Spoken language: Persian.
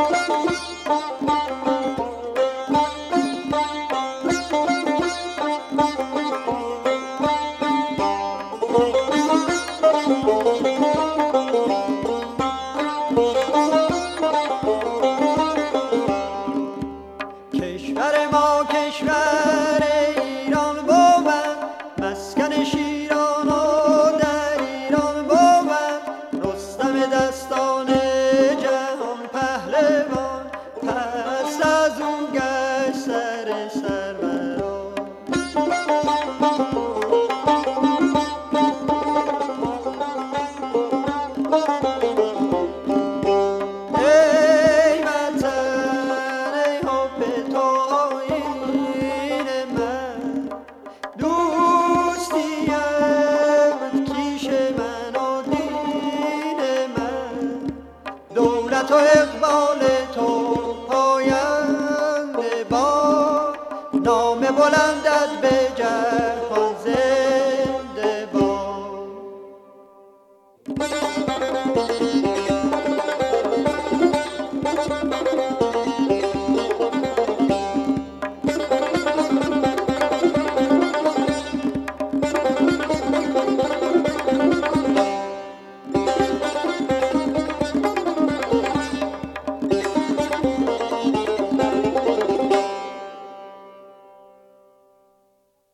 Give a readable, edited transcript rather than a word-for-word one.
کشور ما کشور ایران بود، مسکن شیران و در ایران بود، رستم دستان جهان پهلوان، پس از اون گشت سر سروران. دولت و اقبال تو پاینده باد، نام بلندت به جهان